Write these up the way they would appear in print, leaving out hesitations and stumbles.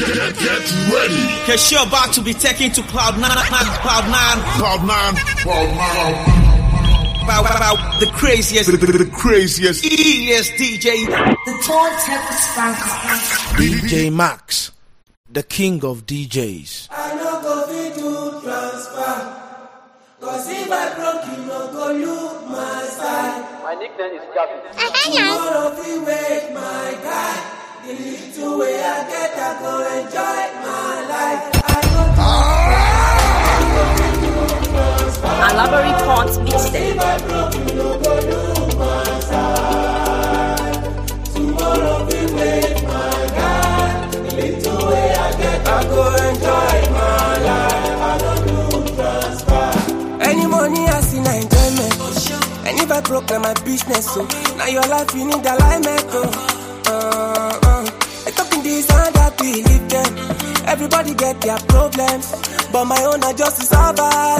Get ready. Cause you're about to be taken to Cloud 9. About the craziest, the craziest, easiest DJ. The turntable spanker. DJ Max, the king of DJs. I no go fit do transfer. Cause if I broke, you no go look my style. My nickname is Gabby. Tomorrow we wait, my guy. The little way I get, I go enjoy my life. Alabari Port mixtape. If I broke, you no go look my style. Tomorrow we wait, my guy. The little way I get, I go enjoy my life. I don't do transfer. Any money I see, na enjoyment. And if I broke, na my business. So now your life, you need alignment. I talking this and that, believe them. Everybody get their problems, but my own are just to survive.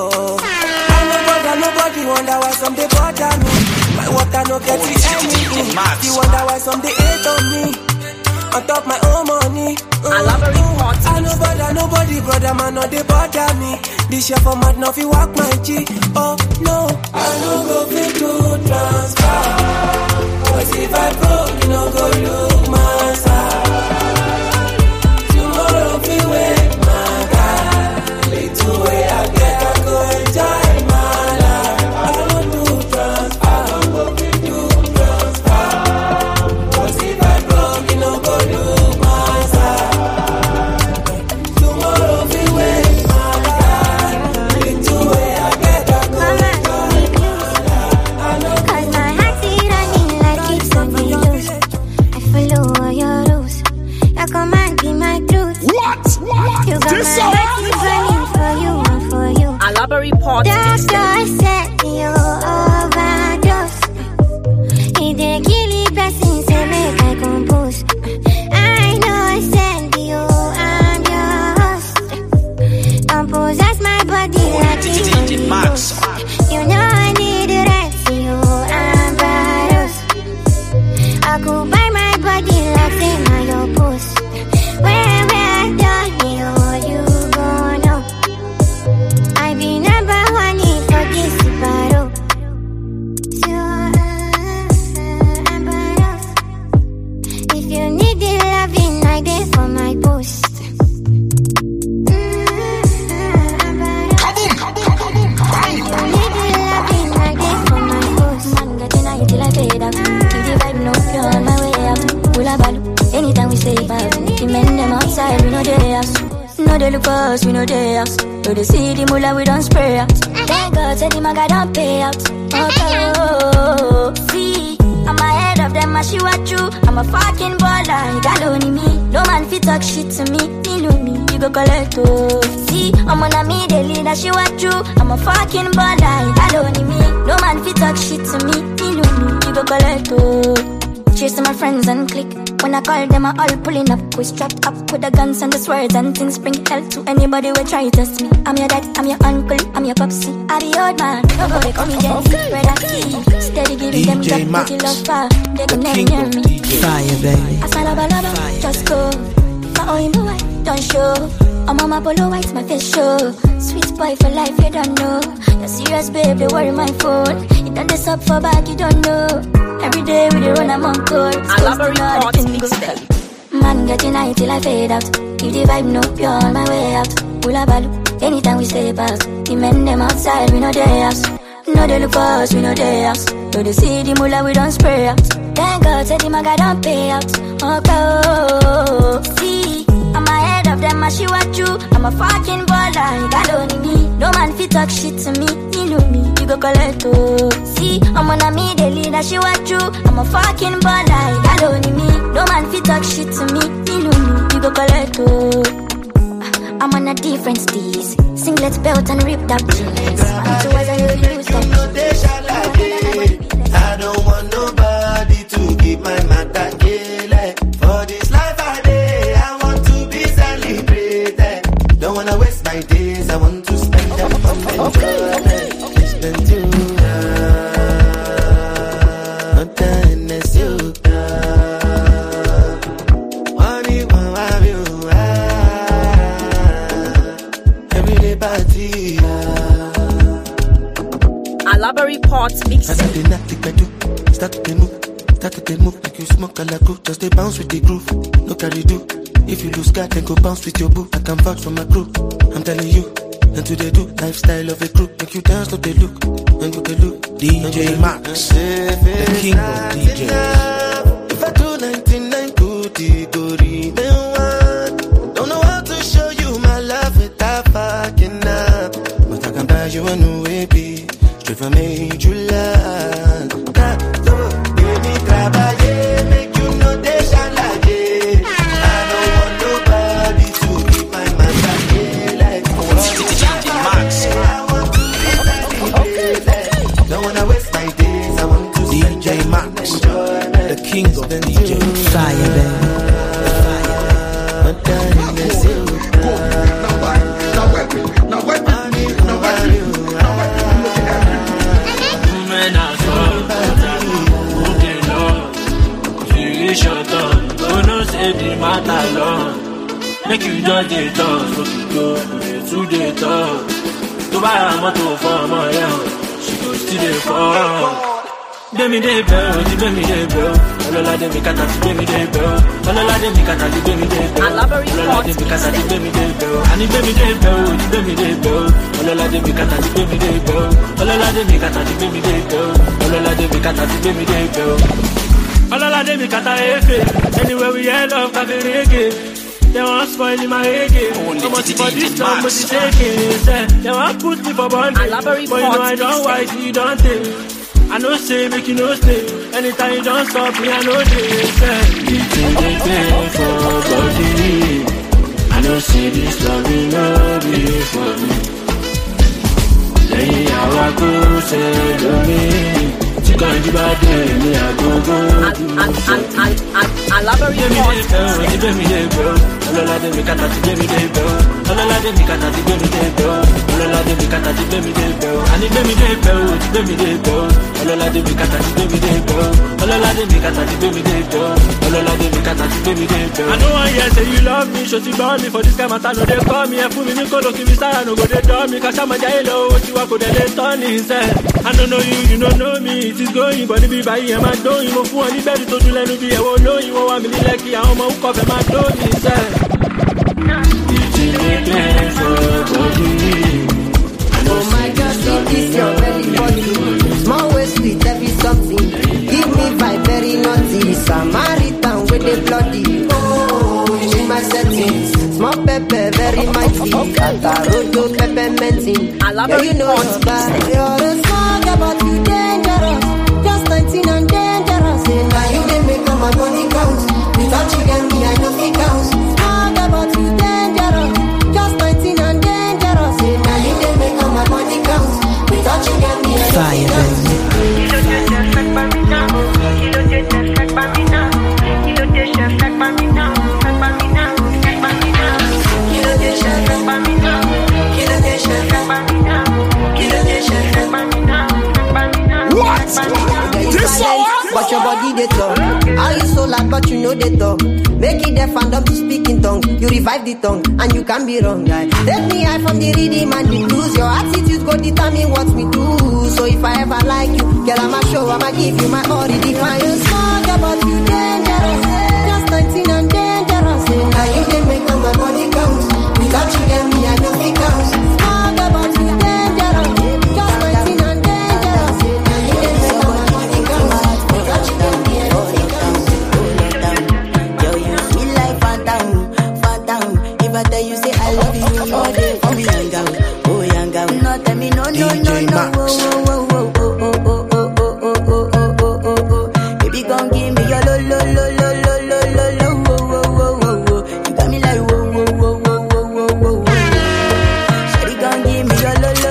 Nobody wonder why some they bother me. My water no get it anything. You wonder why some they hate on me. On top my own money. I nobody, brother man, no they bother me. This year for mad, no fi walk my G. Oh no, I no go fit to transfer. Cause if I broke, you no go look my side. Tomorrow fi wait, my God. Little way I get, I go enjoy my life. I don't do transfer, I don't go fit to transfer. Cause if I broke, you no go look my side. Tomorrow fi wait, my God. Little way I get, I go enjoy my life. I know. Cause my heart's running like it's on the loose. I follow all your rules. Your command be my truth. What? You got This my heart running for you and for you. Alabari Port Doctor mixtape. said you overdose. He did kill it, blessing, say make I compose. I know I said you, I'm your host. Don't possess my body like DJ Max. you know I need the right to you, I'm Barros. I could buy my body like say my your post. Where I done you gon' know. I be number one for this battle. So I'm Barros. If you need the loving, I there for my post. I'm Barros. Anytime we stay back, the men them outside, we know they us. No they look us, we know they us. So they see the mullah, we don't spray out. Thank God, said the maga don't pay out. Oh, see, I'm ahead of them, I see what you. I'm a fucking baller, you got only me. No man fit talk shit to me, feel me, you go collect oh. See, I'm on a me, they lead, I see what you. I'm a fucking baller, you got only me. No man fit talk shit to me, feel me, you go collect oh. Cheers to my friends and click. When I call them, I all pulling up. We strapped up with the guns and the swords and things. Bring hell to anybody who try to test me. I'm your dad, I'm your uncle, I'm your popsy. I be old man, nobody call me Jenny. Red I see, steady giving them DJ that Max, pretty love fire. They can the never king near of me. DJs. Fire, baby. I saw lava, just go. My own boy, don't show. I'm on my polo white, my face show. Sweet boy for life, you don't know. You're serious, babe, they worry my phone. You done this up for back, you don't know. Every day we dey run among courts. Alabari Port mixtape. Man getting high till I fade out. If the vibe no pure on my way out. Hula balu, anytime we stay past. The men them outside, we know they us. No they look for us, we know they us. So they see the mullah, we don't spray out. Thank God, said the maga don't pay out. Oh, see, I'm ahead of them, I see what you. I'm a fucking baller, you got only me. No man fit talk shit to me, you know me, you go collect oh. See, I'm on a me, they lead, I see what you. I'm a fucking baller, you got only me. No man fit talk shit to me, you know me, you go collect oh. I'm on a different steez. Singlet belt and ripped up jeans. I'm too wise and you use them. I don't want nobody to keep my matter killing. For this life I day, I want to be celebrated. Don't wanna waste my days, I want to spend them on enjoyment. Spend you, not the you. Money won't have you. start to move like you smoke a la group. Just they bounce with the groove, no carry do. If you lose God, then go bounce with your boo. I can vouch for my crew, I'm telling you. And do they do lifestyle of a group? Make you dance, look they look, and look they look. DJ Max, the king of DJs. If I do 99 goody, go remain one. Don't know how to show you my love without fucking up, but I can buy you a new baby, straight from Major Land. Give me trabaye, make you know they shine like it. I don't want nobody to keep my man like DJ Max. Don't wanna waste my days. I want to DJ Max, the king of DJs. Fire, baby. Make you just the talk, so you go to the talk. To buy a motor for my young, she goes to the fall. Demi de bell, demi de bell. All of them got to demi de bell. All of them got to demi de bell. All of them got to demi de bell. And demi de bell, demi de bell. All of them got to demi de bell. All of them got to demi de bell. All of them got to demi de bell. All of them got to anywhere we head off, cafe reggae. They want spoil my reggae. How much for this time, but it's taking. They want put me for bondage. But you know I don't white, you don't take. I know say, make you no stay. Anytime you don't stop me, I know they say. It's in the day for body. I know see this love will not be for me. Lay our go, say, love me. Can't you buy me a go-go? I love her. Give me the bell. All of them got to give me the bell. All of them got to give me the bell. All of them got to give me the bell. And give me the bell, give me the bell. All of them got to give me the bell. All of them got to give me the bell. All of them got to give me the bell. I know one year say you love me, so you born me for this kind of time. No they call me, and put me in colo, give me star, no go they draw me. Cause I'm a jailo, what you want to let on inside. I don't know you don't know me. It is going, but it be by him. I don't even for anybody to do let me be. I won't know you want me like you. I'm a cover my door inside. Oh my God, it is your belly body. Small waist with every something. Give me vibe very naughty. Samaritan with the bloody. Oh, in my settings. Small pepper very mighty. Ataroto pepperminting. I love you know you're bad. You're a song about you dangerous. Just 19 and dangerous. And now you didn't make all my money count. Without you and me, I know it counts. Song about you dangerous. Just 19 and dangerous. And now you didn't make all my money count. Without you and me, I know it counts. But your body they talk. Are you so loud but you know they talk? Make it deaf and dumb to speak in tongue. You revive the tongue and you can be wrong, guy. Take me high from the rhythm and the blues. Your attitude go determine what we do. So if I ever like you, girl, I'ma show, I'ma give you my all. Define your song about you dangerous. Just 19 and dangerous. And now you can make all my body count. Without you and me, I know it counts. Song about you dangerous. Just 19 and dangerous. And now you can make all my body count. Without you and me, I know it counts. Yo, you feel like fat down. If I tell you say I love you, you know they for me young girl. Oh young girl, no tell me no. Baby, gon' give me your lo. You got me like whoa. Shawty gon' give me your lo.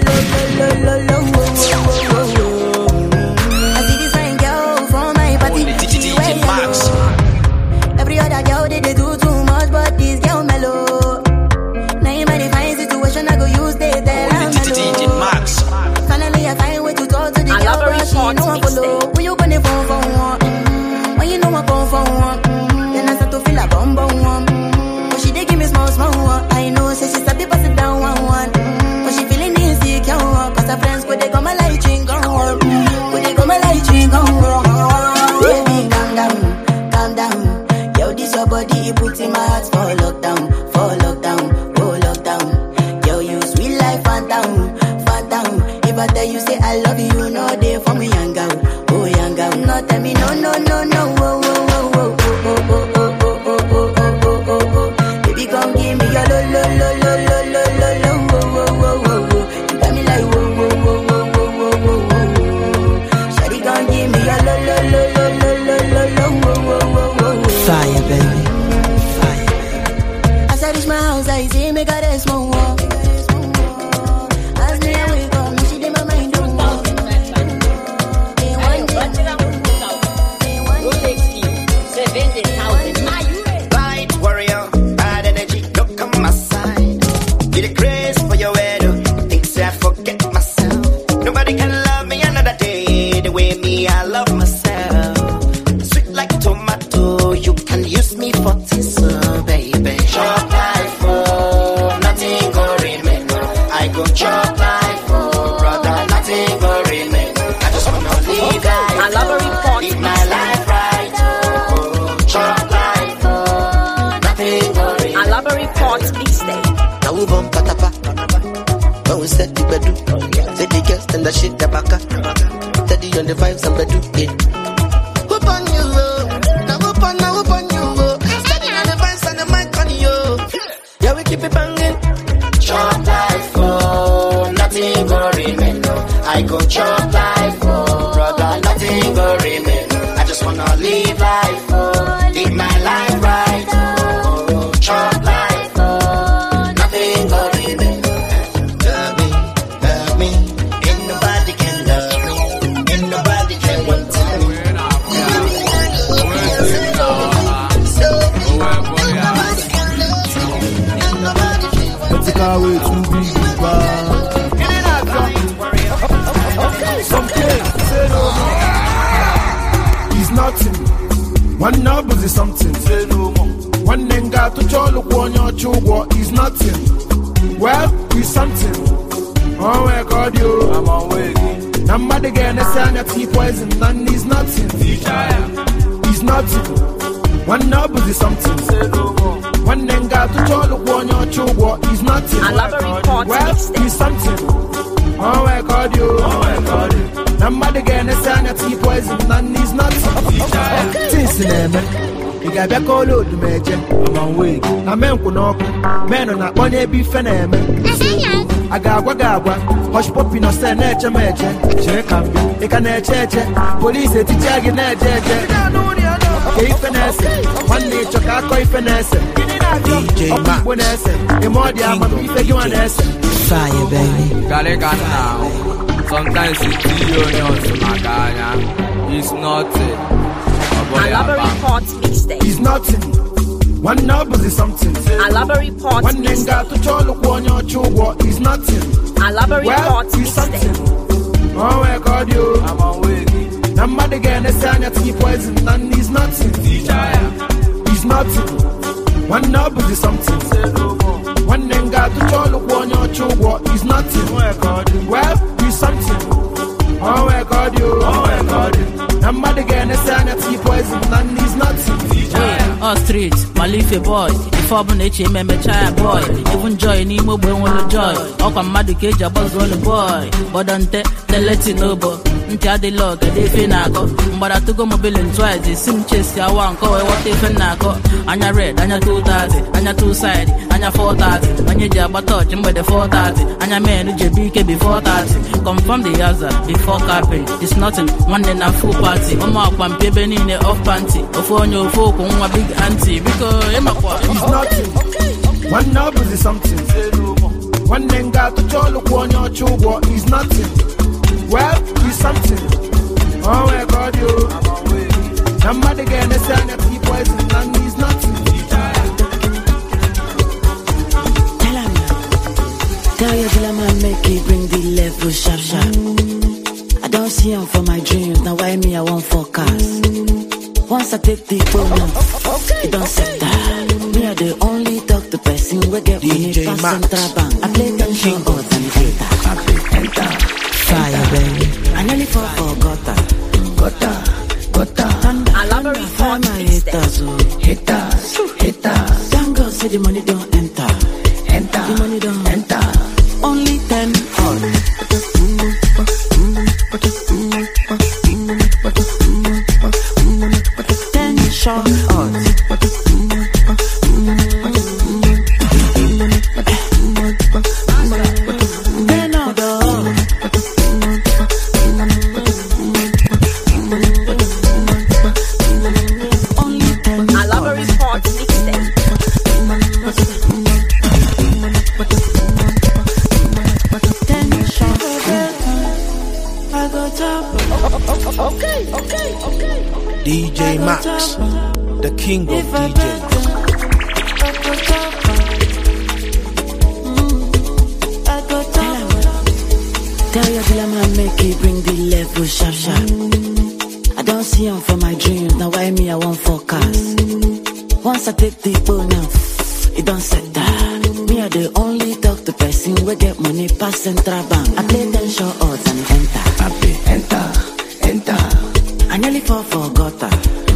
I see this fine girl from my party. DJ Max. Every other girl they do too much, but this girl mellow. Now in my divine situation, I go use they tell her mellow. DJ Max. Finally, I find way to talk to the girl, but she know I follow. When you gonna phone for one? When you know I come for one? Then I start to feel a bum one. But she dey give me small one. I know, say she start to pass it down one. But she feeling insecure, cause her friends could they come a light drink on. Could they come a light drink on? Baby, Fire, baby. As I reach my house, I see me got a small wall. As me I wake up, she did my mind don't walk. Light warrior, bad energy, don't come my side. Get a grace for your head, think say I forget myself. Nobody can love me another day the way me I love myself. Sweet like tomato, you can use me for tissue, baby. Chop life, oh, nothing go remain. I go chop life, oh, brother, nothing go remain. I just wanna live life, live my life right, oh, chop life, oh, nothing go remain. Alabari Port Mixtape. Now we bump patapa, when we set the bedu, say the girls and the shit the baka, steady on the vibes and bedu, yeah. Whoop on you, now whoop on you, steady on the vibes and the mic on you. Yeah, we keep it banging. Chop life, oh, nothing go remain. I go chop life, oh, brother, nothing go remain. I just wanna live life, oh, live my life right, oh, chop life, oh, nothing go remain. Love me, ain't nobody can love me, ain't nobody can want me. Way to be He's nothing. One number is something. Say no more. One name got to cholo on your chugo is nothing. Well, he's something. Oh my God, you. I'm away. Number again, a sign of tea poison, and he's nothing. He's nothing. One number is something. Say no more. One name got to cholo on your chugo is nothing. Well, he's something. Oh my God, you. Number again, a sign of tea poison, and he's nothing. Things in there, man. You got back all over the major. I'm on way. I'm on men on that one be fan. I got Wagaba, Hush Poppy, no stand nature major. Check up, you can check. Police, it's tagging that. One day, Chaka, finesse. DJ Max, Fire, baby. Sometimes you see onions, Magana. It's nothing. Alabari Port Mixtape. He's nothing. One number is something. Alabari Port One name got to cholo on your chugo is nothing. Alabari Port Mixtape. Oh my God, you. I'm on way. Number again, a sign of tea poison, and he's nothing. He's nothing. One number is something. One name got to cholo on your chugo is nothing. Well, he's something. Oh my God, you. Number again, a sign of tea poison, and he's nothing. All streets, my leafy boy. If I'm nature, me child boy. Even joy, ni mo boy want joy. All come mad cage, I was on the boy. But don't let it know, but until the log, they finago. But I took my bill twice. The sim chase, I want go. What they finago? Anya red, anya 230, anya 2 side, anya 430. Anya jabba touch, by the 430. Anya man, JBK before 30. Come from the other before capping. It's nothing. One day a full party. Oma one baby in the off panty. Of on your folk, one big auntie. Because he's nothing. One number is something. One name got to cholo on your chugo is nothing. Well, he's something. Oh my God, you. Number again, a sign of tea poison, and he's nothing. Tell your killer man, make it bring the level sharp. I don't see him for my dreams. Now why me I won't focus. Once I take the bonus, it don't set that. Me are the only talk to person we get money pass central bank. I play tension more than enter. Fire, baby. I nearly fall for gutter. Alabari Port Mixtape. Haters. Thank God say the money don't enter. The money don't enter. Only 10 on. 10 short on. the king of DJs. Tell your dealer man make it bring the level sharp sharp. I don't see him for my dreams, now why me I want forecast. Once I take the phone now, it don't set that. Me I the only talk to person we get money pass central bank. I play 10 short odds and enter. I play enter. I nearly fall for gutter.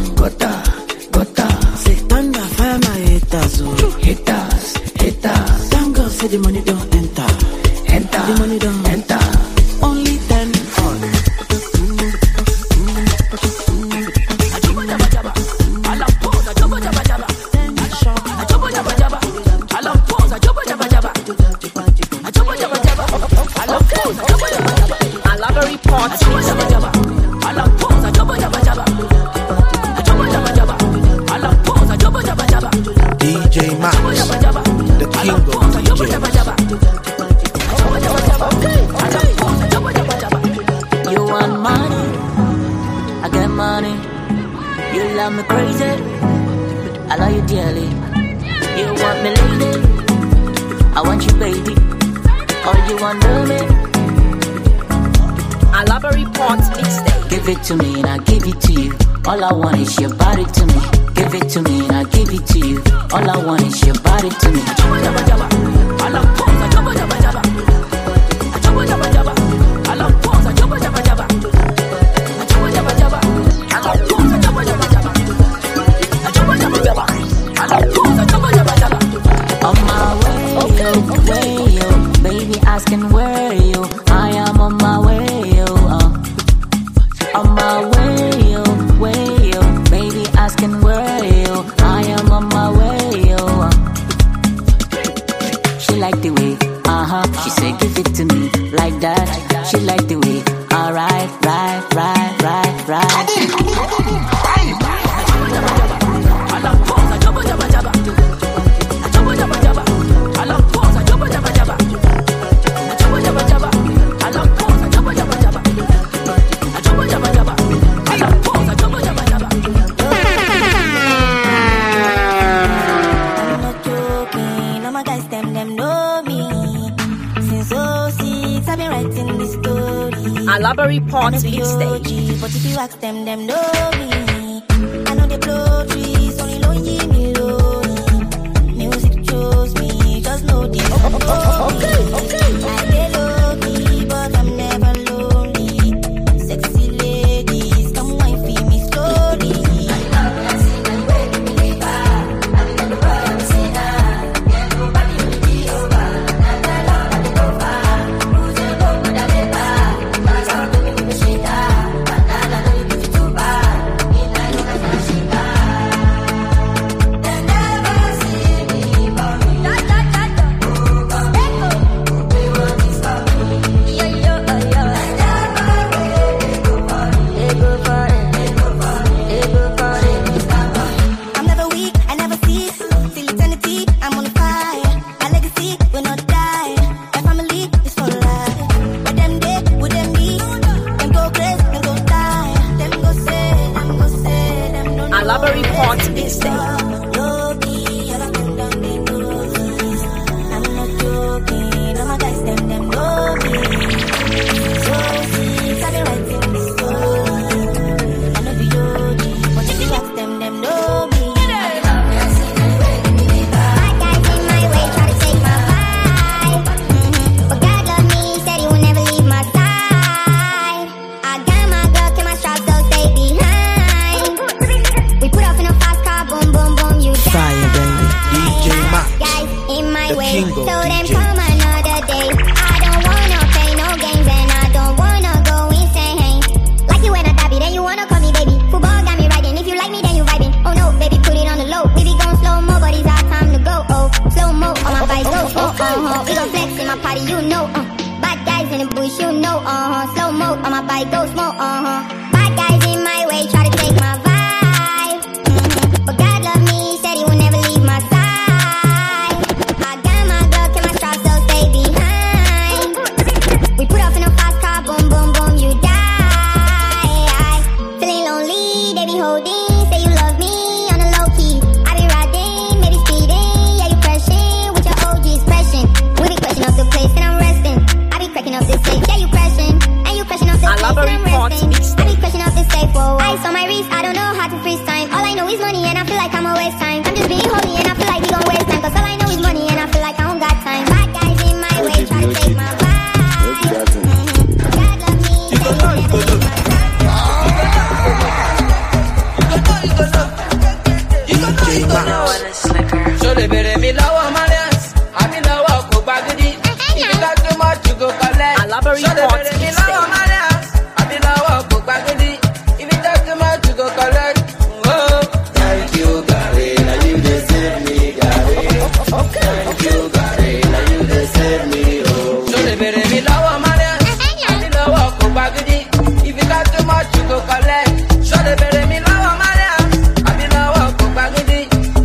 Say thunder fire my haters, oh. Haters. Thank God say the money don't enter. The money don't enter. Only 10 on. Alabari Parts DJ Max, the king of DJs. You want money? I get money. You love me crazy? I love you dearly. You want me lady? I want you baby. All you want to me? Alabari Parts Mixtape. Give it to me and I give it to you. All I want is your body to me. Give it to me and I give it to you. All I want is your body to me. On my way, yo, baby asking where you. I am on my way, yo. On my way, yo, baby asking where you. I am on my way, yo. She like the way, she said give it to me like that. She like the way, alright, right. Alabari Parts Mixtape. But if you ask them know me. I know they blow trees, only lonely me lonely. Music chose me, just know this. Okay. I get low-key, but I'm never lonely. Sexy ladies, come wine for me slowly. Alabari Parts Mixtape. Bad guys in my way, try to take my vibe. But God love me, said he would never leave my side. I got my Glock and my straps, so stay behind. We put off in a fast car, boom, boom, boom, you die. Feeling lonely, they be holding, say you love me on the low is money and I feel like I'm a waste time. I'm just being holy and I feel like he gon' waste time. Cause all I know is money and I feel like I don't got time. Bad guys in my way, try to take my vibe. God love me, said he will never leave my side. So they better me lower my dance. I be lower go baggy. If you got too much, you go collect. So they better me lower my dance. I be lower go baggy. If you got too much, you go collect. Oh, thank you, Gary. Now you just save me, Gary. Thank you, Gary. Now you just save me. Oh, so they better me lower my dance. I be lower go baggy. If you got too much, you go collect. So they better me lower my dance. I be lower go baggy.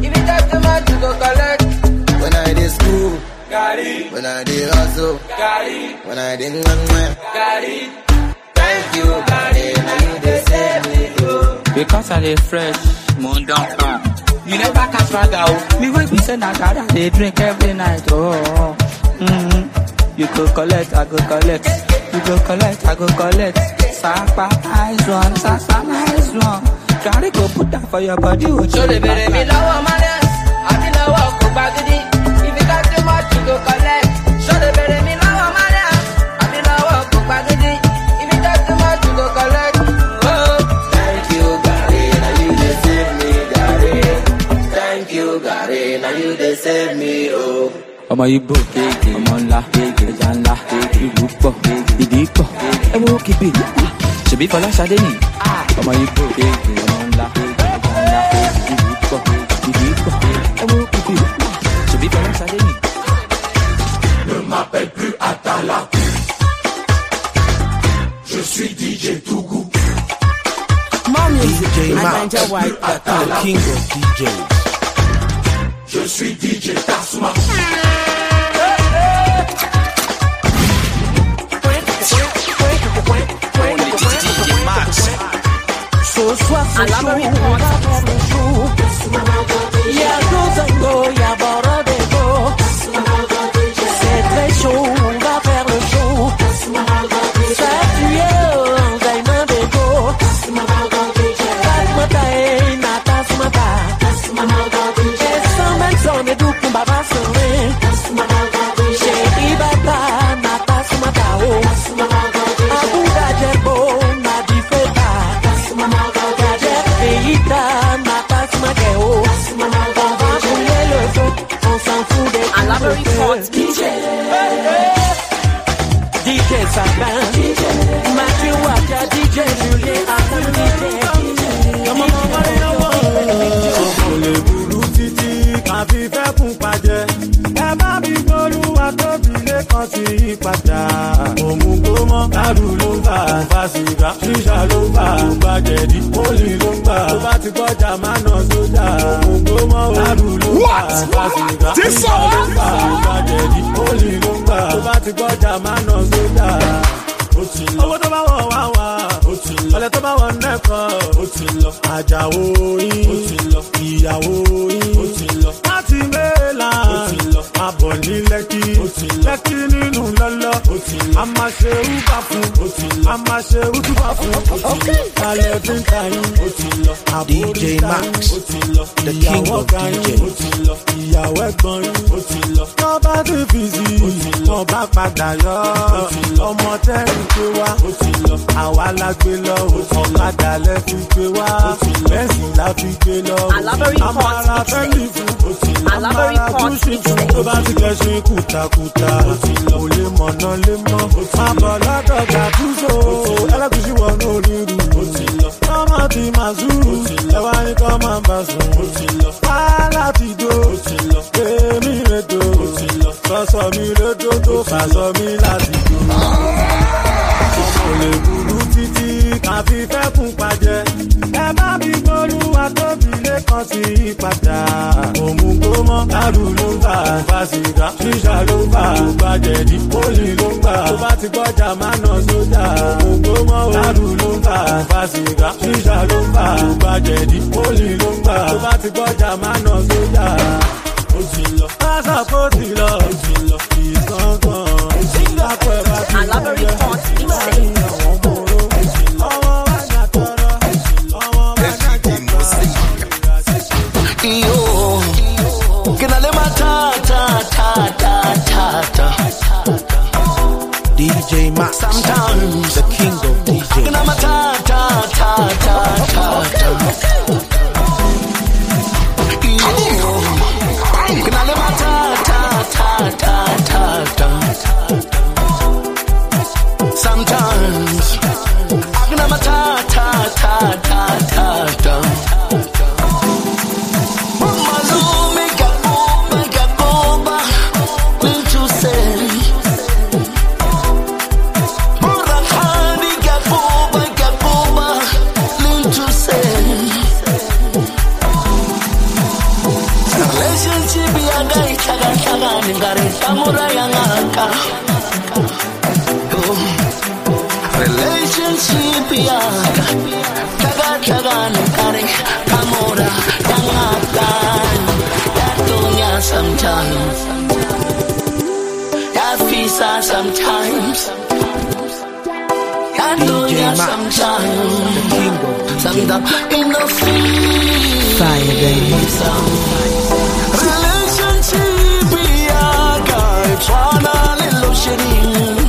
When I did school, Gary. When I did hustle, Gary. When I didn't run my Gary. Thank you, Gary. Now you just save me, oh. Because I dey fresh, moon don't come. You never catch my girl. Me wey be say na God they drink every night. Oh, You go collect, I go collect. You go collect, I go collect. Sapa nice one, Sapa nice one. Gary go put that for your body. So they better me lower my dance. I be lower go baggy. If you got too much, you go collect. So they better me lower my dance. I be lower go baggy. If you got too much, you go collect. Oh, thank you, Gary. Now you just save me, Gary. Thank you, Gary. Now you just save me, oh. Ọmọ Igbo, ọmọ ńlá, ẹja ńlá, ìlú pọ̀, ìdí pọ̀, ẹ wo kìbì, ṣèbí Fọláṣadé ni. Ọmọ Igbo, ọmọ ńlá, ẹja ńlá, ìlú pọ̀, ìdí pọ̀, ẹ wo kìbì, ṣèbí Fọláṣadé ni. Ne m'appelle plus Atala. Je suis DJ Tougou. DJ Max, the king of DJs. Je suis DJ Tasma. Ce soir c'est chaud, on va faire le show. Y'a Gozango, y'a Borodego. C'est très chaud, on va faire le show. Ça tue en Zaina Bego. Tasmata e na Tasmata. Et sans même son et doux kumba va sonner. Chez Ibata na Tasmata o. Abuda Jerbo na Difeta. DJ Sapin, Mathieu Waka, DJ Julien, Le boulou titi, quand il fait pour pas dire. Eh ben, bigolou, à tobile, quand il pata. Au mougoman, kadou lomba, fasiga, chicha lomba, bagedi, oli lomba. Obati koja mano soja. Au mougoman, kadou lomba, fasiga, chicha lomba, bagedi, oli lomba. Obati koja mano soja. Owó tó bá wọ̀ wá wá, ọ̀lẹ tó bá wọ̀ nẹ́kọ̀ọ́, àjàwó yín, ìyàwó yín, láti mẹ́la, àbọ̀ ní lẹ́kí, lẹ́kí nínú lọ́lọ́, a máa ṣe úbà fún, a máa ṣe útúbà fún, alẹ́ tí ń ta yín, DJ Max, the king of DJs. Ìyàwó ẹ̀gbọ́n yín, tó bá ti fi sí, tó bá padà yọ, ọmọ tẹ́rù gbé wá, àwa la gbé lọ, ọ̀kadà lẹ fi gbé wá, bẹ́ẹ̀sì la fi gbé lọ, àmàrà fẹ́mi fún, àmàrà kúṣì fún, tó bá ti kẹ́sìn kùtàkùtà, kò lè mọ̀nà lè mọ́, àbọ̀ lọ́dọ̀ gàdúsò, ẹlẹ́gùsì wọnú onírú, ọmọ ti máa zúrù, ẹwà ní kọ́ máa bá sùn, wàhálà ti dó, èmi rẹ̀ dó, sọ́sọ́ mi rẹ̀ dó tó fà sọ mi láti dó. Le boulou titi, quand il fait pour pas dire. Eh ben, bigolou, à tobile, quand il pata. Au mougoman, kadou lomba, fasiga, chicha lomba, bagedi, oli lomba. Obati koja mano soja. Au mougoman, kadou lomba, fasiga, chicha lomba, bagedi, oli lomba. Obati koja mano soja. Ojilo, asa potilo, ojilo, isangan. Sometimes the king of DJs. Sometimes relationship yaga taga nukare kamora yangakan yatunya sometimes yafisa sometimes yatunya sometimes sometimes in the fire baby relationship yaga twana lilo shiri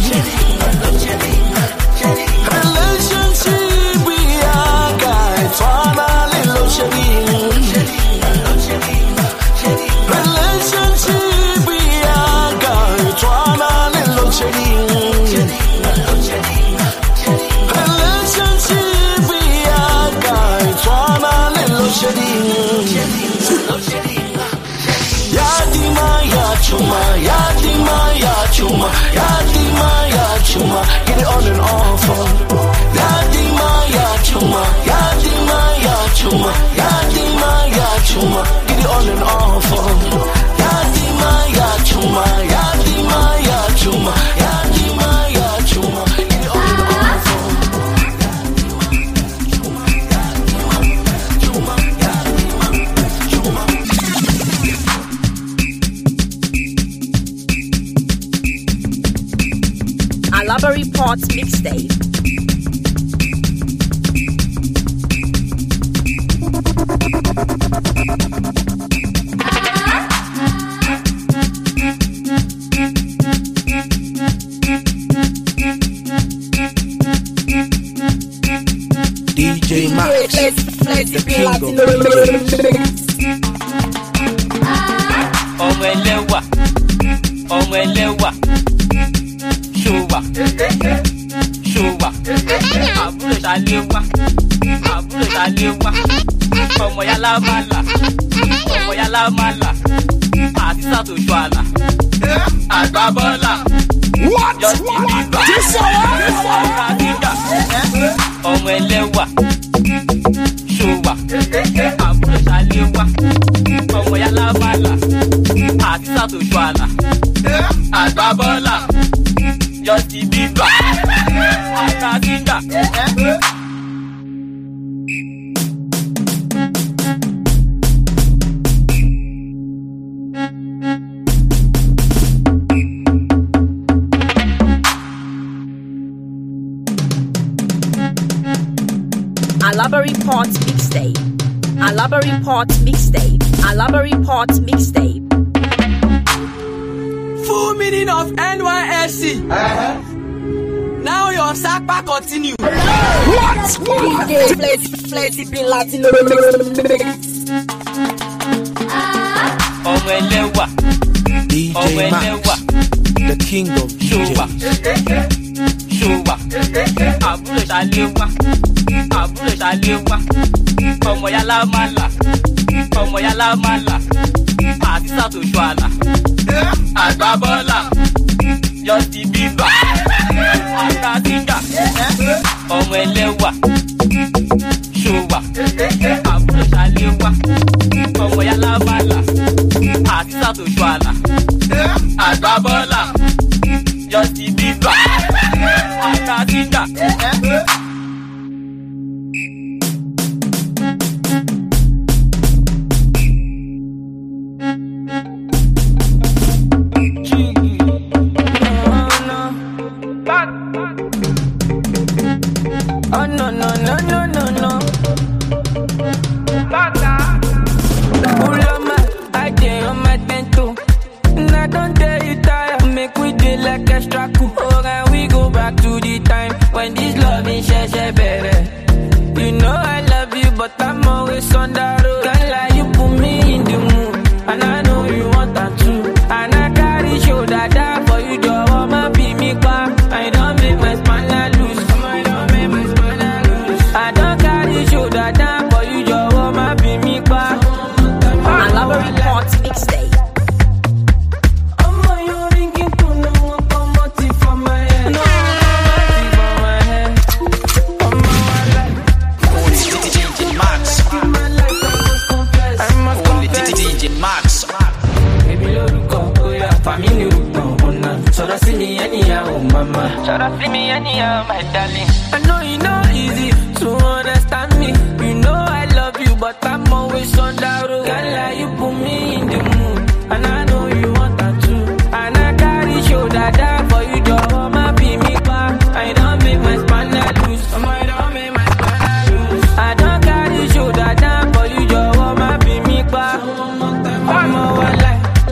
Yadima, get it on and off. Yadima, Yachuma, Yadima, Yachuma, Yadima, Yachuma, get it on and off. Yadima, Yachuma, Yadima, Yachuma, Yadima, Yachuma, get it on and off. Alabari Pot Mixtape. DJ Max, the king of DJs. Omelewa, Shuwa, Abure Shalewa, Ọmọ yálà mala, Àtisá tó ṣọ́ala, Àgbábọ́lá, Justin Bieber, Àràdígà, ọmọ ẹlẹ́wà, Shuwa, Abure Shalewa, ọmọ yálà mala, Àtisá tó ṣọ́ala, Àgbábọ́lá, Justin Bieber, Àràdígà. Alabari Pot Mixtape. Alabari Pot Mixtape. Alabari Pot Mixtape. Full meaning of NYSC. Now your Sakpa continue. What? Flexible Latino. Omelewa, DJ Max, the king of DJs. Shuwa, Abure Shalewa, ọmọ yálà mala, Àtisá tó ṣọ́ala, Àgbábọ́lá, Justin Bieber, Àràdígà, ọmọ ẹlẹ́wà, Shuwa, Abure Shalewa, ọmọ yálà mala, Àtisá tó ṣọ́ala, Àgbábọ́lá, Justin Bieber, Àràdígà. Extra cool. Oh, and we go back to the Alaba Report Mixtape. Shoulda see me anyhow, mama. Shoulda see me anyhow, my darling. I know you know easy to understand me. You know I love you, but I'm always on the road. Girl, you put me in the mood, and I know you want that too. And I carry shoulder down for you, just my be me back. I don't make my spanner loose. I don't make my spanner loose. I don't carry shoulder down for you, just my be me back. One more life.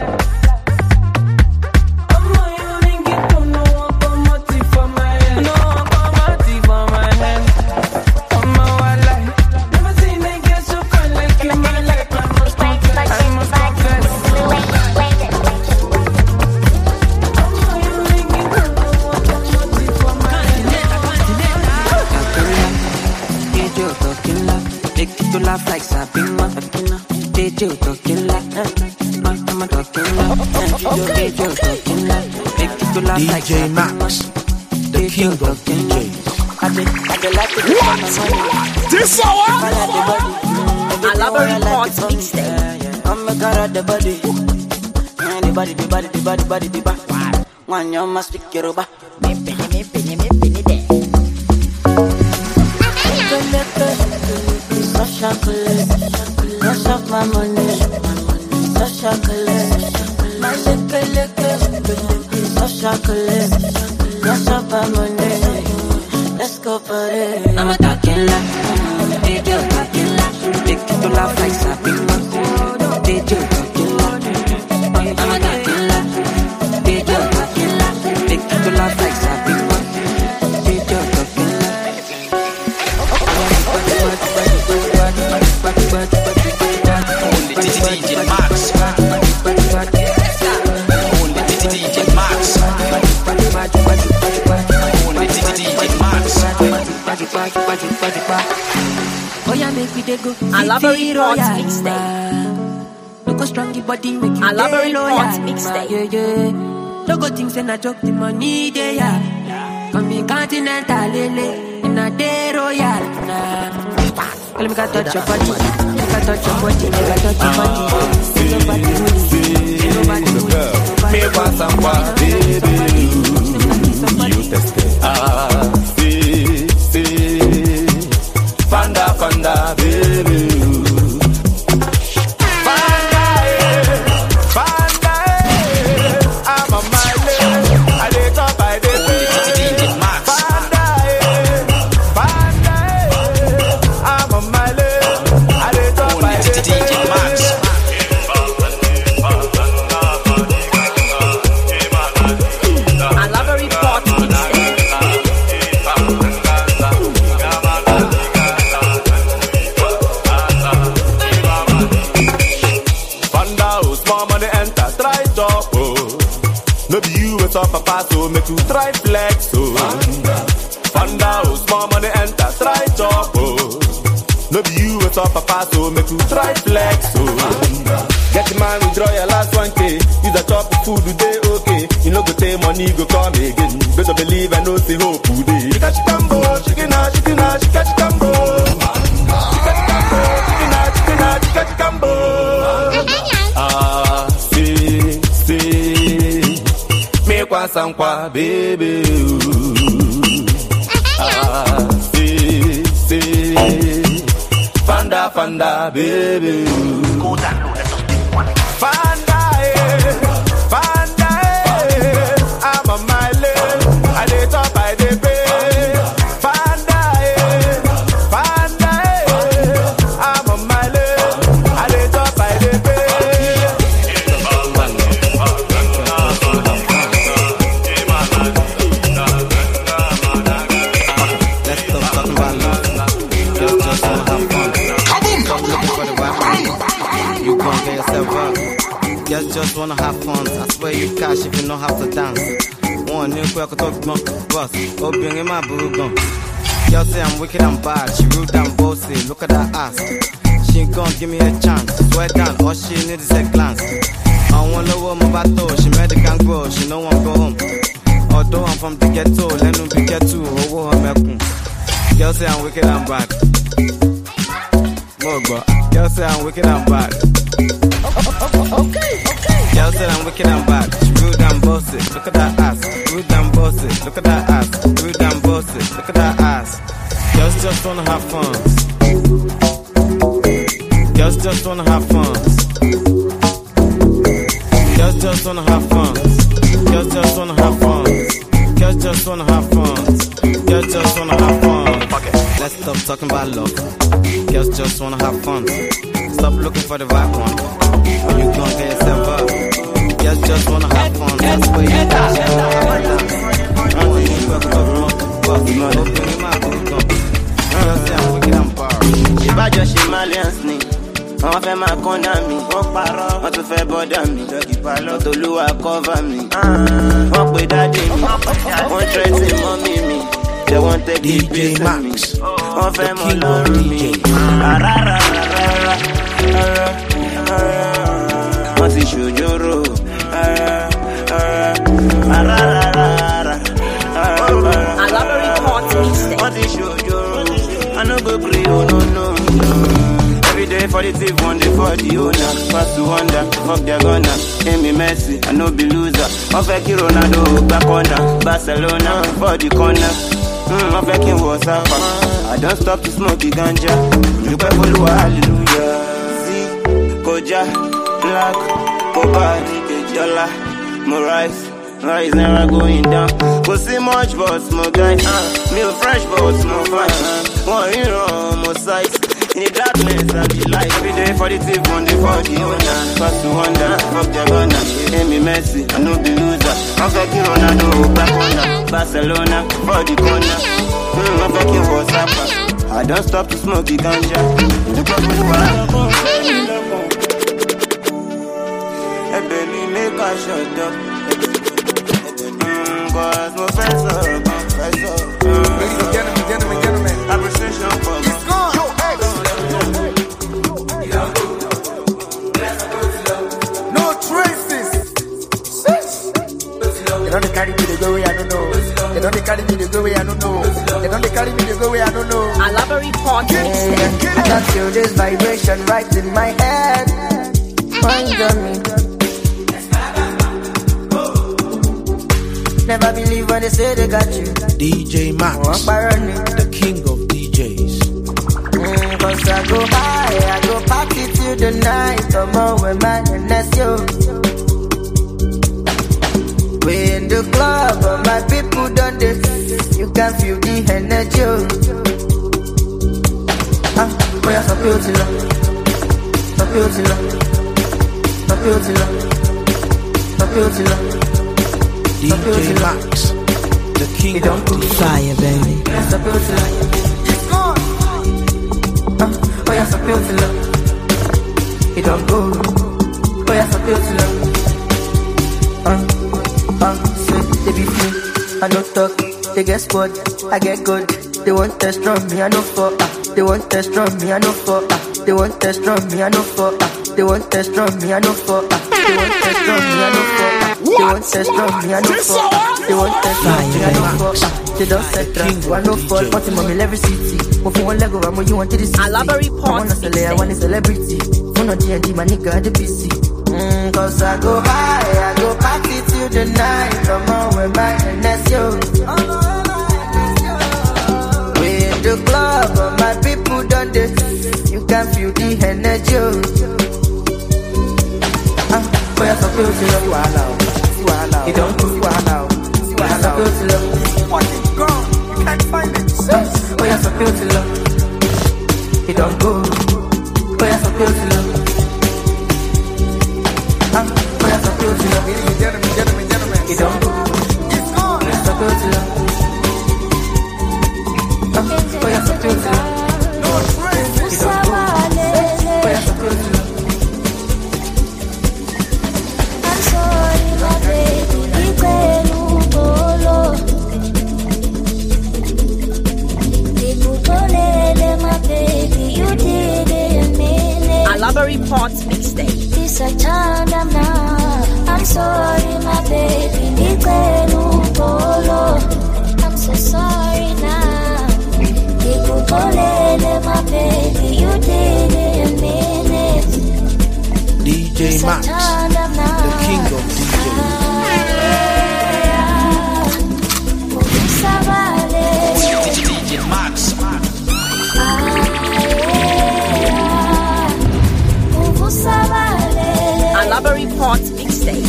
Like Sabina, DJ talking like I'm talking DJ Max, the king of DJs. What? This hour? Alaba Report Mixtape. I'm a god of the body. Anybody, the body. One you must pick your rubber. So chocolate, rush up my money. So chocolate, my chocolate. So chocolate, rush up my money. Let's go party. I'm a talking like, DJ talking like, big to laugh like Sabina. DJ talking like, I'm a talking like, DJ talking like, big to laugh like Sabina. DJ talking like. Only DJ Max. Only DJ Max. Only DJ Max. Oh yeah, make me dey go. Alaba Report Mixtape. Look how strong your body make you. Alaba Report Mixtape. Yeah. No go things and I joke the money there, yeah. Come me continental, lele, in a day royal, nah. Let me touch your body, let me touch your body, let me touch your body. Nobody me want someone, baby. You test it. See. Fanda, baby. Fanda, I'm on my lane. I dey top by the way. Fanda, I'm on my lane. I dey top by the way. Alaba Report Mixtape. Fanda, small money enter, try top, oh. No be you with up papa, so make you try flex, oh. Fanda, small money enter, try top, oh. No be you with up papa, so make you try flex, oh. Get the man, withdraw your last 1K. Use a chop of food today, okay. You know go take money, go come again. Better believe and know see hope today. She catch combo, she catch combo. She catch combo. See. Me kwa sankwa, baby. See. Fanda, baby. Go down. Fanda, I'm on my lane. I dey top by the bay. Fanda, I'm on my lane. I dey top by the bay. Let's stop talking about love. Just wanna have fun. Stop looking for the weapon. You gon' get yourself up. Girls just wanna have fun. I swear you cash if you know how to dance. One new quick talk boss. Open in my boo gun. Girl say I'm wicked and bad. She rude and bossy. Look at that ass. She ain't gon' give me a chance. Swear down, all all she need is a glance. I want to know my battle, she made the gang grow, she no one go home. Although I'm from the ghetto, let me be ghetto, oh, I'm girls say I'm wicked and bad. Girls say I'm wicked and bad. Okay. Girls say I'm wicked and bad. She rude and bossy, look at that ass. Rude and bossy, look at that ass. Rude and bossy, look at that ass. Girls just wanna have fun. Girls just wanna have fun. Girls just wanna have fun. Girls just wanna have fun. Girls just wanna have fun. Girls just wanna have fun. Let's stop talking about love. Girls just wanna have fun. Stop looking for the right one. When you gon' get yourself up. Girls just wanna have fun. That's where you Ìbájọ́ ṣe Malians ni wọ́n fẹ́ máa kọ́ndà mi, wọ́n tún fẹ́ bọ́dà mi, Tolúwa cover mi, wọ́n pe dáadé mi, wọ́n tẹ́tí mọ́mí mi, they wọ́n take the piece of me, wọ́n fẹ́ mọ́ lọ́rùn mi, wọ́n ti ṣòjóró, wọ́n ti ṣòjóró, I no go gree, oh no. Every day for the thief, one day for the owner. Pass to wonder, fuck their gunner. Amy Messi, I no be loser. I'm faking Ronaldo, back corner. Barcelona, for the corner. I'm faking Wasafa. I don't stop to smoke the ganja. You can follow, hallelujah. See, Koja, Black, Cobalt, Yola, Morais. Rise never going down. Go see much but small guy. Me fresh but small fine. One hero, more size. In the darkness I be light. Every day for the thief, one day for the owner. Pass to wonder, fuck their gunner. Amy Messi, I no be loser. I'm faking Ronaldo, back corner. Barcelona, for the corner. I'm faking Wasafa. I don't stop to smoke the ganja. Ebony make a shut up. Cause no friends are ladies and gentlemen, appreciation for it's gone. Yo, hey. No traces. They don't carry me the way I don't know. They don't carry me the way I don't know. They don't carry me the way I don't know. I love a report. I can feel this vibration right in my head. Mind on me. Never believe when they say they got you. DJ Max, the king of DJs. Cause I go high, I go party till the night. Come on with my NSO. We in the club, but my people don't this. You can feel the energy. Oh yeah, so beautiful. So beautiful. So beautiful. So beautiful. DJ Max, the king of fire, baby. So beautiful. It's gone. Oh yeah, so beautiful. It don't go. Oh yeah, so beautiful. Say they be free. I no talk. They get squad. I get good. They want test from me. I no for. They want test from me. I no for. They want test from me. I no for. They want test from me. I no for. They want test from me. I no for. They want test from me. I no for. They want test from me. I no for. They don't set trap. One no fall. Party mommy every city. Move one leg over. You want to the city. I love a report. I want to celebrity. I want a celebrity. Phone on D&D. My nigga the PC. Cause I go high. I go party till the night. Come on with my NSO. We in the club, but my people don't this. You can feel the energy. Oh yeah, so beautiful. You don't do wow. So beautiful. What is gone? You can't find it. Oh yeah, so beautiful. You don't go. Oh yeah, so beautiful. Oh yeah, so beautiful. Ladies and gentlemen. You don't go. It's gone. So beautiful. Oh yeah, so beautiful. No traces. You don't go. Oh yeah, so beautiful. I love a report mixtape. mixtape. This I turn them now. I'm sorry, my baby. I'm so sorry now. My baby, you did it in minutes. DJ Max, the king of DJ Max. Alaba Report mixtape.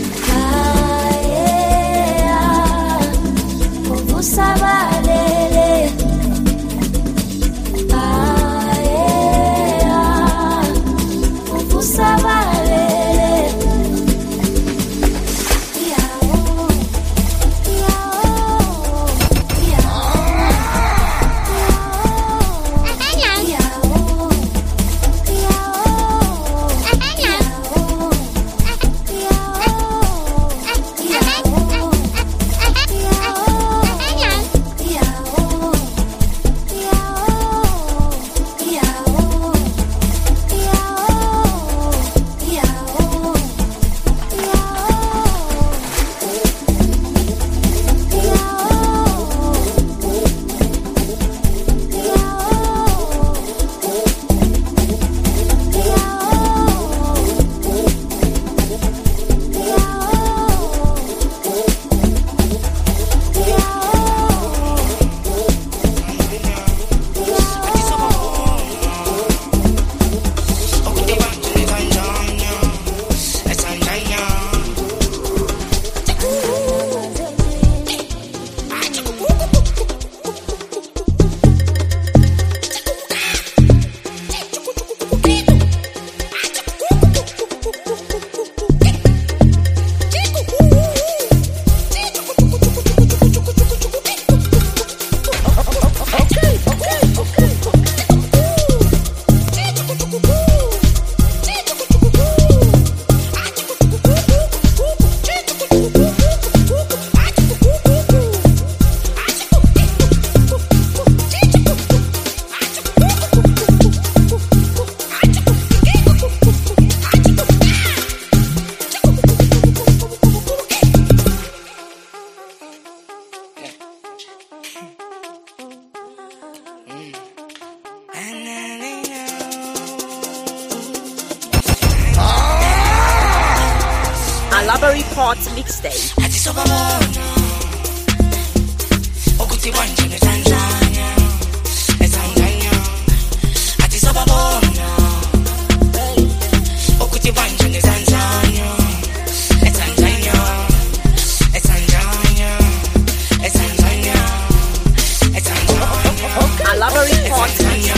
Alaba Report mixtape. Alaba Report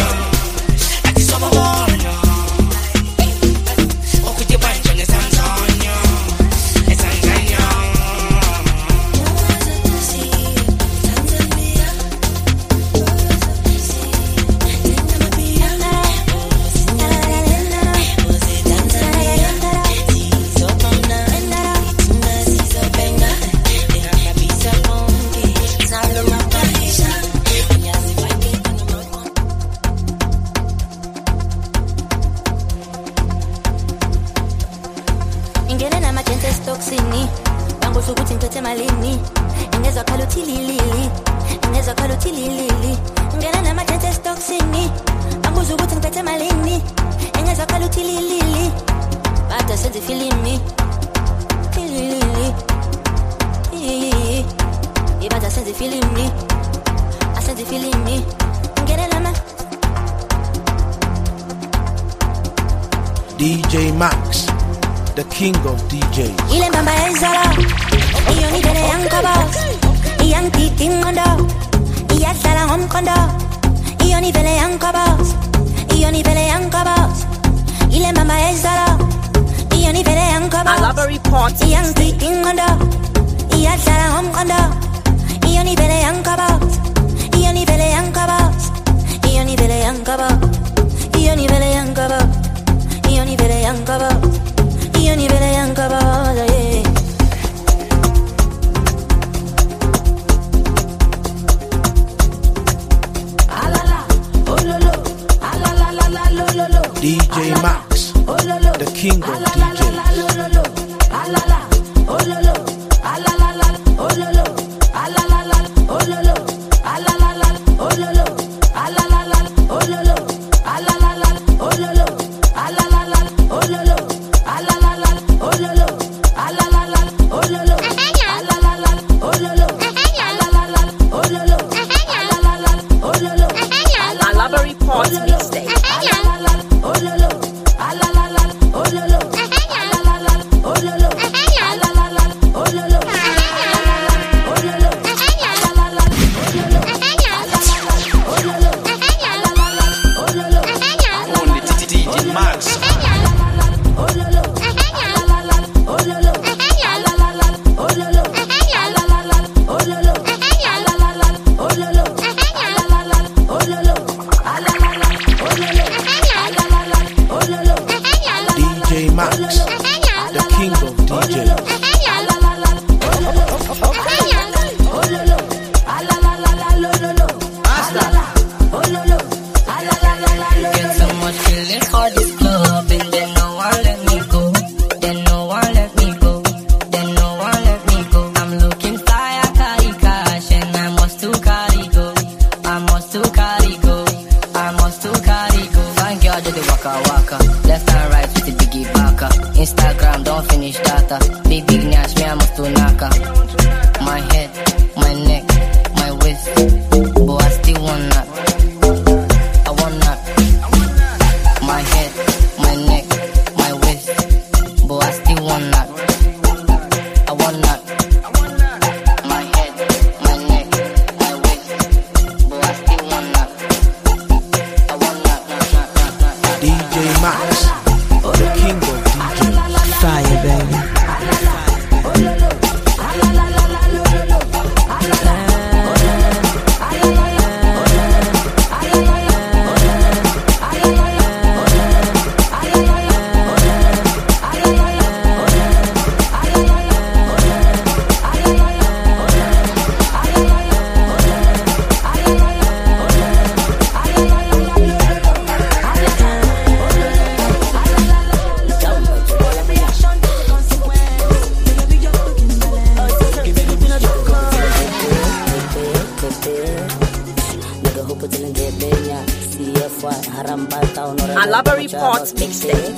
DJ Max, the king of DJs. Ile mbamba ezala, iyo ni dele yankaba, iyan titing mondo, iya sala hom kondo, iyo ni dele yankaba, iyo ni dele yankaba. Ile mbamba ezala, iyo ni dele yankaba. Alaba Report iyan titing mondo, iya sala hom kondo, iyo ni dele yankaba, iyo ni dele yankaba, iyo ni dele yankaba, iyo ni dele yankaba. Ioni vele yankaba, Ioni vele yankaba, yeah. DJ Max, the king king of Alaba Report Mixtape.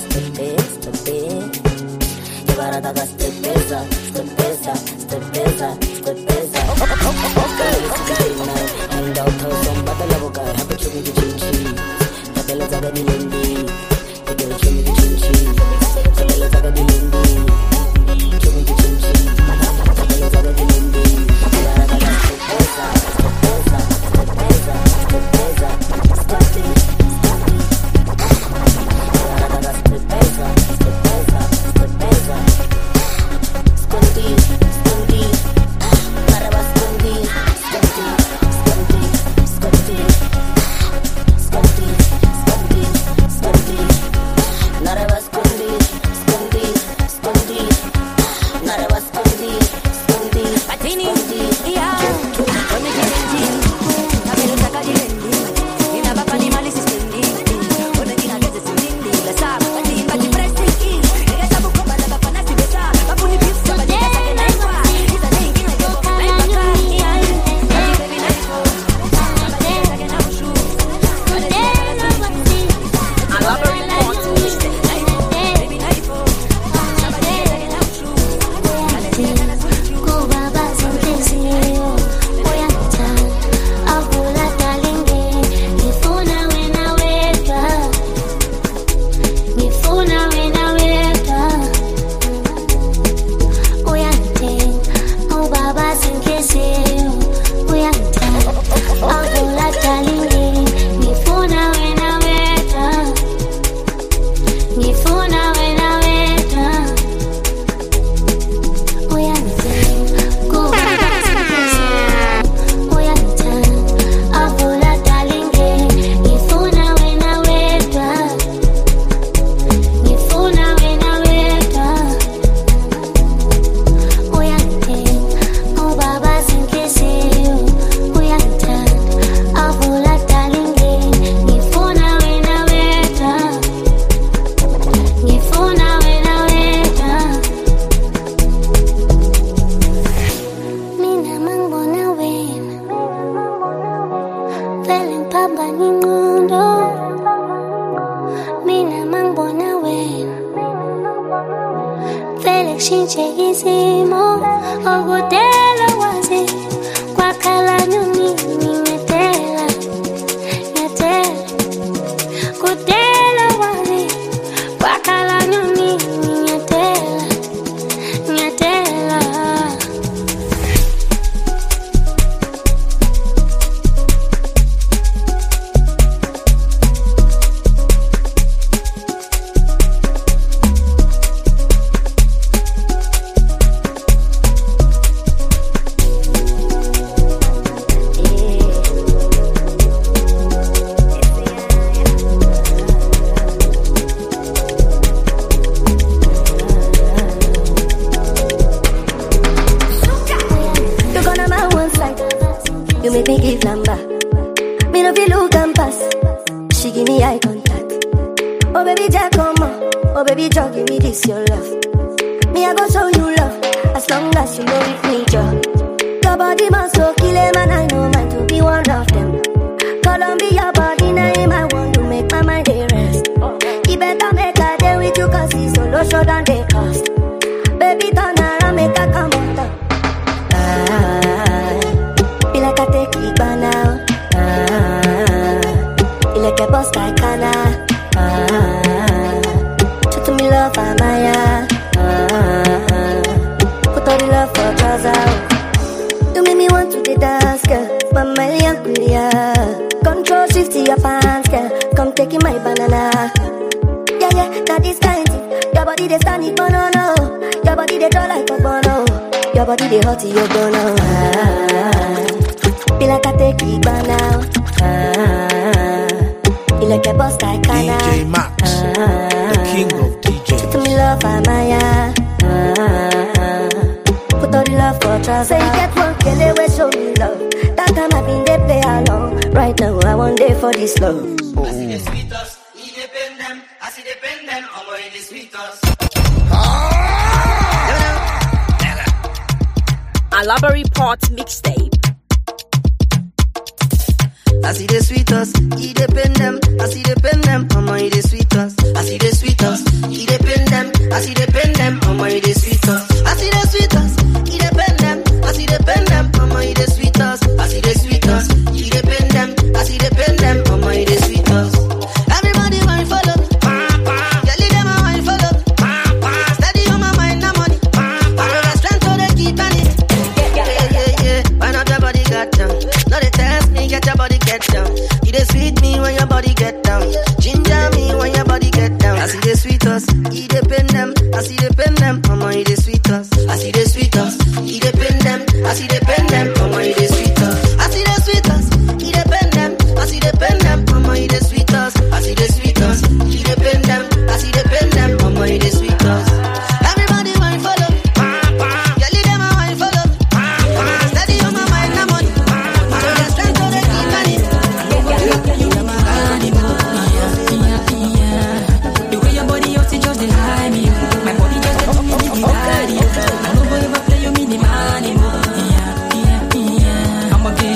Felix Shinchegisimo, Ogudelo wazi, kwa kala nyuni nyetela, nyetela, Kudelo wazi, kwa kala nyuni nyetela, nyetela. You make me give number. Me no feel look and pass. She give me eye contact. Oh baby Jack, come on. Oh baby Jack, give me this your love. Me I go show you love as long as you know with me, Joe. Your body must so kill him and I know mine to be one of them. Columbia body name I want to make my mind a rest. He better make a day with you 'cause he's solo show than they cost. Baby turn around, make a come on down. Feel like I take it by now. Feel like a boss like Kana. Show to me love, Amaya. Put all the love for trousers. You make me want to dance, girl. But my uncle, yeah. Control shift to your pants, girl. Come taking my banana. Yeah, yeah, that is kind of. Your body they stand it, banana. Your body they draw like a bono. Your body they hot, you bono. Feel like I take it by now. Feel like a boss like Kana. DJ Max, the king of DJs. To me love, Amaya. Put all the love for trust. Say you get one, kill it, we show me love. That time I've been there, play along. Right now I want day for this love. I see the sweetest, he depend them. I see the pen them, I'm going the sweetest. A Library Pot mixtape. I see the sweetest, he depend them. I see the pen them, I'm going the sweetest. I see the sweetest, he depend them. I see the pen them, I'm going the sweetest. I see the sweetest, he depend them. I see the pen them, I'm going the sweetest. I see the sweetest, he depend them. I see the pen them, I'm going the sweetest. Everybody want follow me. Girl, them a want follow me. Steady on my mind, no money. I know the strength so they keep on it. Yeah. Why not your body got down? No they test me, get your body get down. You they sweet me when your body get down. Ginger me when your body get down. I see the sweetest, he depend them. I see the pen them, mama you the sweetest. I see the sweetest, he depend them. I see the pen them, mama you the sweetest. I see the sweetest, he depend them. I see the pen them, mama you the sweetest. I see the sweetest, he depend them. I see the pen them, mama you the sweetest. Everybody want follow me. Girl, them a want follow me. Steady on my mind, no money. I know the strength so they keep on it. The way your body out, it just hide me. My body just I don't ever play you mini money. I'ma give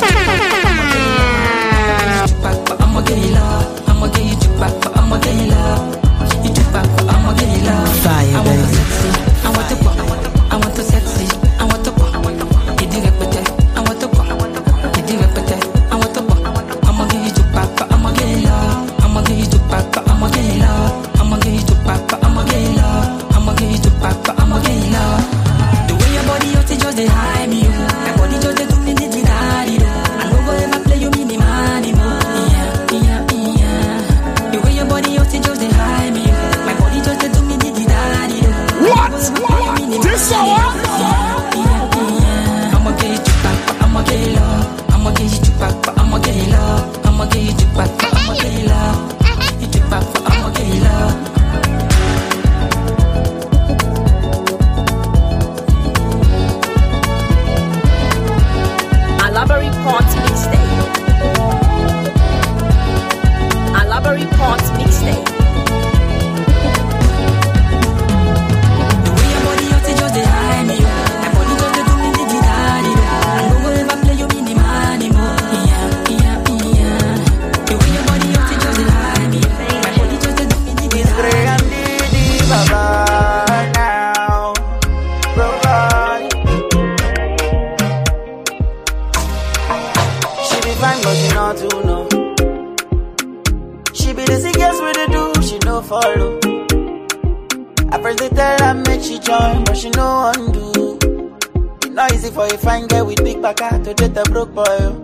friends they tell her make she join, but she no undo. It's not easy for a fine girl with big back to date a broke boy.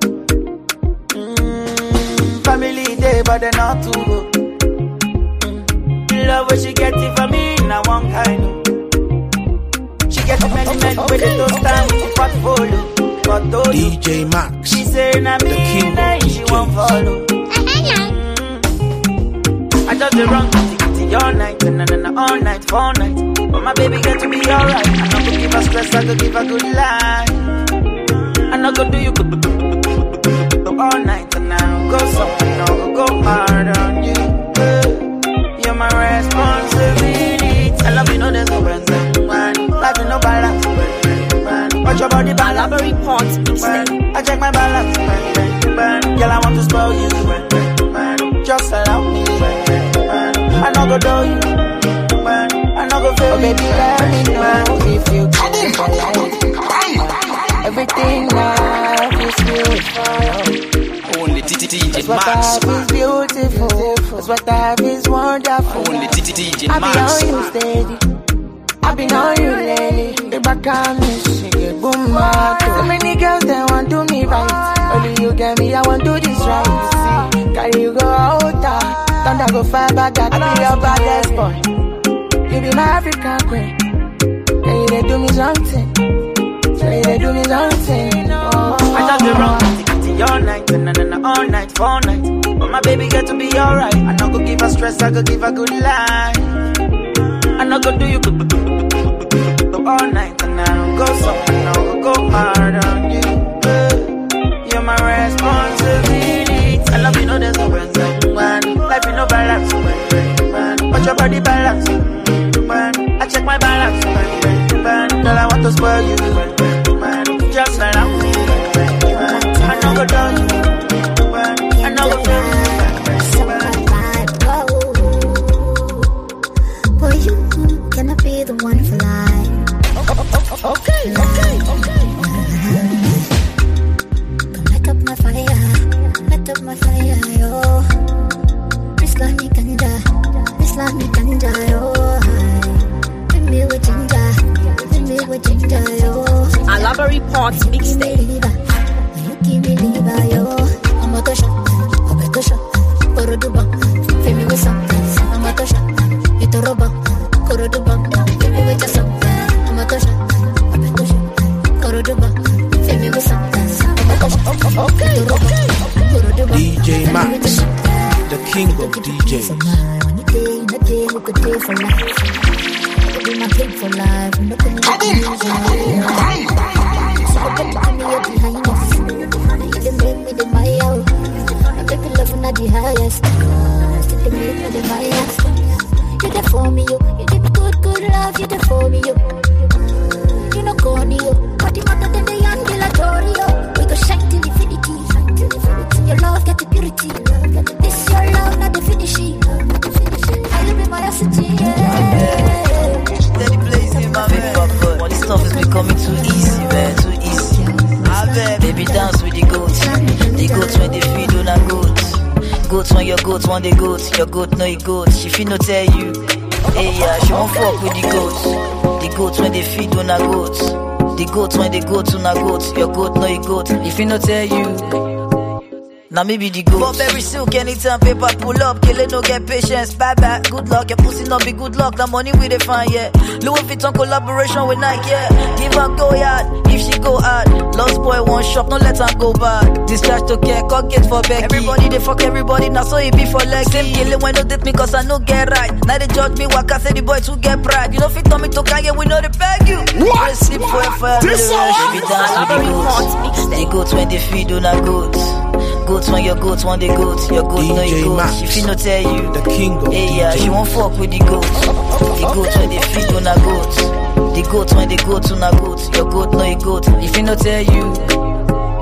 Family day, but they're not too good. Love what she get it for me, now one kind of. She get many men with the toast time with the portfolio. DJ Max, she say na me, she won't follow. I just the wrong ticket all night, and all night, 4 nights. But my baby get to be alright. I not go give her stress, I go give her good life. I not go do you all night, and I go something, I go hard on you. You're my responsibility. I love you, no there's no friends, life is no balance. Watch your body balance. I check my balance. Girl, I want to spoil you. Just allow me. I know go do you. I know go feel. Oh, baby, let me know if you can for life. Everything now is beautiful. Only DJ Max. What I have is beautiful. What I have is wonderful. Only DJ Max. I be on you steady. I been on you lately. The back on me, she get boom back. So many girls they want to me right. Only you get me, I want to do this right. See, carry you go out there. Thunder go fire back, I be your baddest boy. You be my African queen. Yeah, you they do me something. Yeah, you they do me something. Oh. I just the wrong ticket all night, and all night, 4 nights. But my baby get to be alright. I not go give her stress, I go give her good life. I not go do you all night, and I don't go something, I go hard on you. You're my responsibility. I love you, no there's no friends, life is no balance. Watch your body balance. I check my balance. Girl, I want to spoil you. Just allow me. I know go down you. I know go down you. For you, can I be the one for life? Okay. Come light up my fire, yo. This love me ganja, yo. Bring me with ginger, yo. Alabari Port Mixtape. You give me liver, yo. I'm a tosha, Koroduba. Fill me with something. I'm a tosha, Itoroba, Koroduba. Fill me with something. I'm a tosha, Koroduba. Fill me with something. Okay. DJ Max, the king of DJs. We could do for life. Could be my king for life. I'm not gonna let you lose your life. So I got to me up behind us. You make me the Maya. I make you love not the highest. You make me the Maya. You there for me, you give me good love. You there for me, you know corny, you. But the matter than the young Dilatorio. We go shine till infinity. Your love get the purity. This your love, not the finishing. Steady blazing, my man. All this stuff is becoming too easy, man. Too easy. Baby, dance with the goats. The goats when they feed on a goat. Goats when your goats want the goats. Your goat know it goats. She feel no tell you. Hey, yeah, she won't fuck with the goats. The goats when they feed on a goats. The goats when they go to a goats. Your goat know it goats. If he no tell you. Now maybe the goat. But every silk, anytime paper pull up. Kill it, no get patience, bye bye. Good luck, your pussy not be good luck. The money we define, yeah. Louis Vuitton collaboration with Nike, yeah. Give her go yard, if she go hard. Lost boy one shop, no let her go bad. Discharge to care, cock it for Becky. Everybody they fuck everybody, now so it be for legs. Same kill it when no date me cause I no get right. Now they judge me, waka say the boy to get pride. You know fit on me to Kanye, we know they beg you. What? Sleep for a fire, baby dance with the goats. They goats when they feed on a goats. Goats when your goats want the goats. Your goat know your goats. If he no tell you, the king of hey, yeah, she won't fuck with the goats. The goats when they feed on a goats. The goats when they go to a goats. Your goat know your goats. If he no tell you,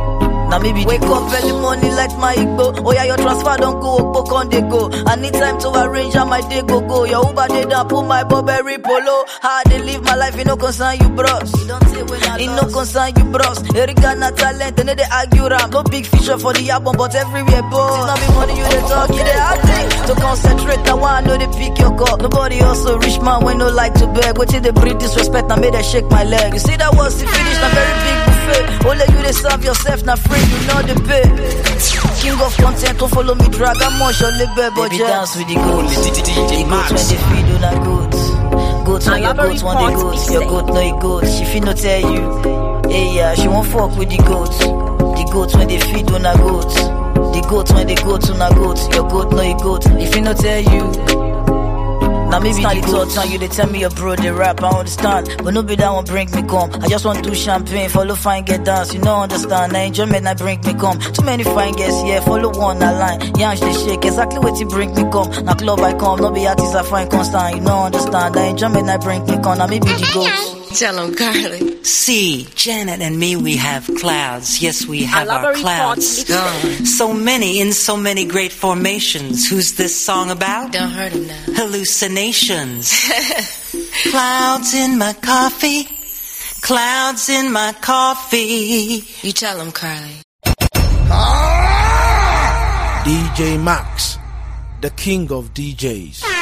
Now maybe wake up early morning like my Igbo. Oh yeah, your transfer don't go, Okpo con they go. I need time to arrange how my day go. Your Uber they down, put my Burberry polo. How they live my life, it no concern you, bros. It no concern you, bros. Erika na talent, and they argue rap. No big feature for the album, but everywhere, boss. It's not me money, you they talk, you they acting. To concentrate, now I know they pick your cup. Nobody also rich man when no like to beg. Wait till they breed disrespect, now made they shake my leg. You see that was the finish, now very big buffet. Only you they serve yourself, now free, you know the pay. King of content, don't follow me, drag. I'm on your libe, but baby dance with the goats. The goats when they feed you, not goats. Goats when your goats want the goats. Your goat no it goats. She fit no tell you. Hey yeah, she won't fuck with the goats. The goats when they feed you, not goats. The goats when they go to not goats. Your goat no it goats. If he no tell you. Now maybe the third time you they tell me your bro they rap, I understand. But no be that one bring me come. I just want to do champagne, follow fine get dance. You know understand. Now enjoyment now bring me come. Too many fine guests here, follow one a line. Yansh they shake, exactly what you bring me come. Now club I come, no be artists I find constant. You know understand. Now enjoyment now bring me come. Now maybe the ghost. Tell him, Carly. See, Janet and me, we have clouds. Yes, we have our clouds. So many in so many great formations. Who's this song about? Don't hurt him now. Hallucinations. Clouds in my coffee. Clouds in my coffee. You tell him, Carly. DJ Max, the king of DJs.